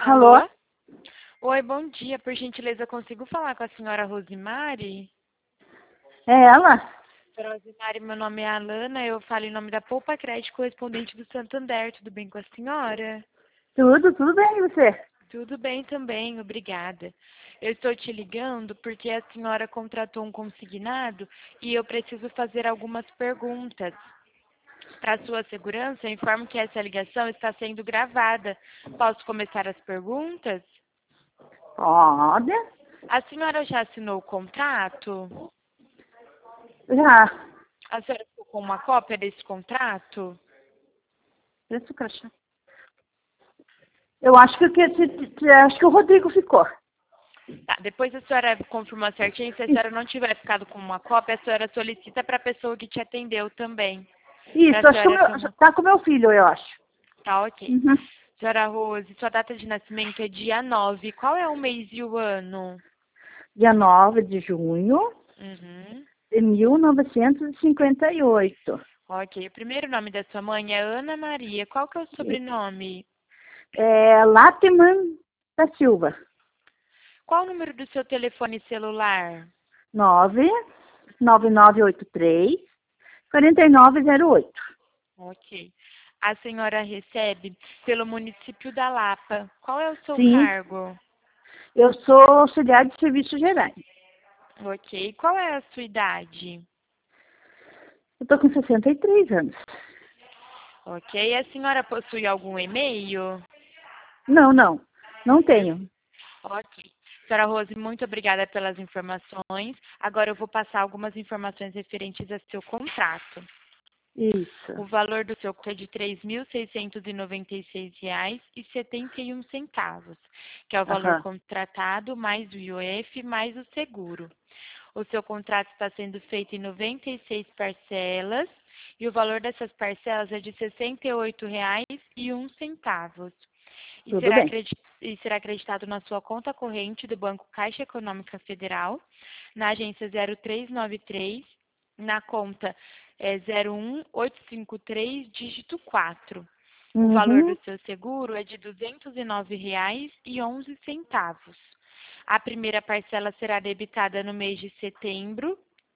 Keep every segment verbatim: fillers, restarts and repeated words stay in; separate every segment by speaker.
Speaker 1: Alô?
Speaker 2: Alô? Oi, bom dia. Por gentileza, consigo falar com a senhora Rosimari?
Speaker 1: É ela?
Speaker 2: Senhora Rosimari, meu nome é Alana, eu falo em nome da Poupa Crédito, correspondente do Santander. Tudo bem com a senhora?
Speaker 1: Tudo, tudo bem, e você?
Speaker 2: Tudo bem também, obrigada. Eu estou te ligando porque a senhora contratou um consignado e eu preciso fazer algumas perguntas. Para sua segurança, eu informo que essa ligação está sendo gravada. Posso começar as perguntas?
Speaker 1: Pode.
Speaker 2: A senhora já assinou o contrato?
Speaker 1: Já.
Speaker 2: A senhora ficou com uma cópia desse contrato?
Speaker 1: Esse crachá. Eu acho que, que, que- que- acho que o Rodrigo ficou.
Speaker 2: Tá, depois a senhora confirma certinho. Se a senhora não tiver ficado com uma cópia, a senhora solicita para a pessoa que te atendeu também. Para
Speaker 1: Isso,
Speaker 2: a
Speaker 1: acho que o
Speaker 2: senhora
Speaker 1: meu,
Speaker 2: ter uma...
Speaker 1: tá com o meu filho, eu acho.
Speaker 2: Tá, ok.
Speaker 1: Uhum.
Speaker 2: Senhora Rose, sua data de nascimento é dia nove. Qual é o mês e o ano?
Speaker 1: Dia nove de junho
Speaker 2: Uhum.
Speaker 1: de mil novecentos e cinquenta e oito.
Speaker 2: Ok. O primeiro nome da sua mãe é Ana Maria. Qual que é o sobrenome?
Speaker 1: É Latiman da Silva.
Speaker 2: Qual o número do seu telefone celular?
Speaker 1: nove nove nove oito três quatro nove zero oito.
Speaker 2: Ok. A senhora recebe pelo município da Lapa. Qual é o seu
Speaker 1: Sim,
Speaker 2: cargo?
Speaker 1: eu sou auxiliar de serviços gerais.
Speaker 2: Ok. Qual é a sua idade?
Speaker 1: Eu tô com sessenta e três anos.
Speaker 2: Ok. A senhora possui algum e-mail?
Speaker 1: Não, não. Não tenho.
Speaker 2: Ok. Senhora Rose, muito obrigada pelas informações. Agora eu vou passar algumas informações referentes ao seu contrato.
Speaker 1: Isso.
Speaker 2: O valor do seu contrato é de três mil seiscentos e noventa e seis reais e setenta e um centavos, que é o valor
Speaker 1: Aham.
Speaker 2: contratado mais o I O F mais o seguro. O seu contrato está sendo feito em noventa e seis parcelas e o valor dessas parcelas é de sessenta e oito reais e um centavos. E
Speaker 1: Tudo
Speaker 2: será,
Speaker 1: bem.
Speaker 2: acredi- e será acreditado na sua conta corrente do Banco Caixa Econômica Federal, na agência zero três nove três, na conta é zero um oito cinco três, dígito quatro. O valor do
Speaker 1: Uhum.
Speaker 2: seu seguro é de duzentos e nove reais e onze centavos. A primeira parcela será debitada no mês de setembro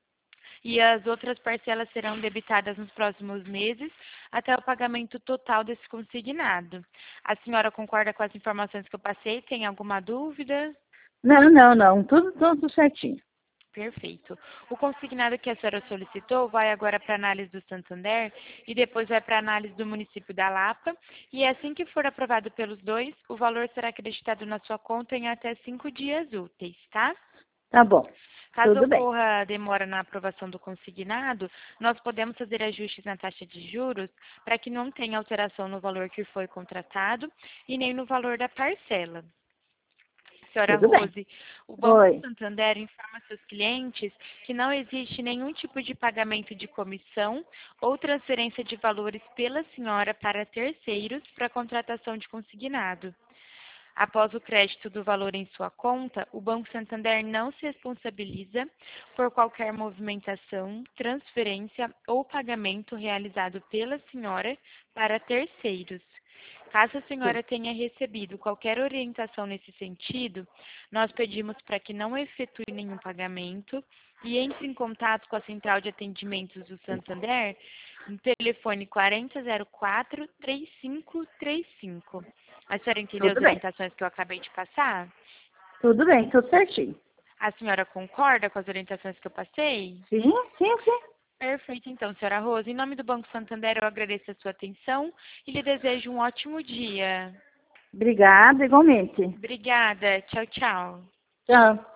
Speaker 2: e as outras parcelas serão debitadas nos próximos meses até o pagamento total desse consignado. A senhora concorda com as informações que eu passei? Tem alguma dúvida?
Speaker 1: Não, não, não. Tudo, tudo certinho.
Speaker 2: Perfeito. O consignado que a senhora solicitou vai agora para análise do Santander e depois vai para análise do município da Lapa. E assim que for aprovado pelos dois, o valor será acreditado na sua conta em até cinco dias úteis, tá?
Speaker 1: Tá bom.
Speaker 2: Caso
Speaker 1: Tudo bem.
Speaker 2: ocorra demora na aprovação do consignado, nós podemos fazer ajustes na taxa de juros para que não tenha alteração no valor que foi contratado e nem no valor da parcela. Senhora
Speaker 1: Tudo bem.
Speaker 2: Rose, o Banco
Speaker 1: Oi.
Speaker 2: Santander informa seus clientes que não existe nenhum tipo de pagamento de comissão ou transferência de valores pela senhora para terceiros para contratação de consignado. Após o crédito do valor em sua conta, o Banco Santander não se responsabiliza por qualquer movimentação, transferência ou pagamento realizado pela senhora para terceiros. Caso a senhora tenha recebido qualquer orientação nesse sentido, nós pedimos para que não efetue nenhum pagamento e entre em contato com a Central de Atendimentos do Santander no telefone quatro zero zero quatro, três cinco três cinco. A senhora entendeu as
Speaker 1: Tudo bem.
Speaker 2: orientações que eu acabei de passar?
Speaker 1: Tudo bem, tudo certinho.
Speaker 2: A senhora concorda com as orientações que eu passei?
Speaker 1: Sim, sim, sim.
Speaker 2: Perfeito, então, senhora Rosa. Em nome do Banco Santander, eu agradeço a sua atenção e lhe desejo um ótimo dia.
Speaker 1: Obrigada, igualmente.
Speaker 2: Obrigada. Tchau, tchau.
Speaker 1: Tchau.